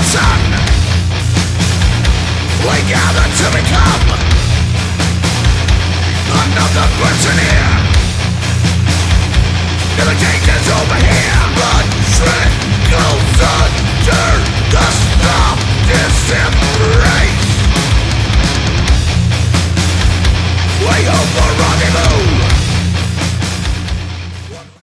nation. We gather to become another person here. Now the gate is over here. Blood shred goes under the stop. Disappear.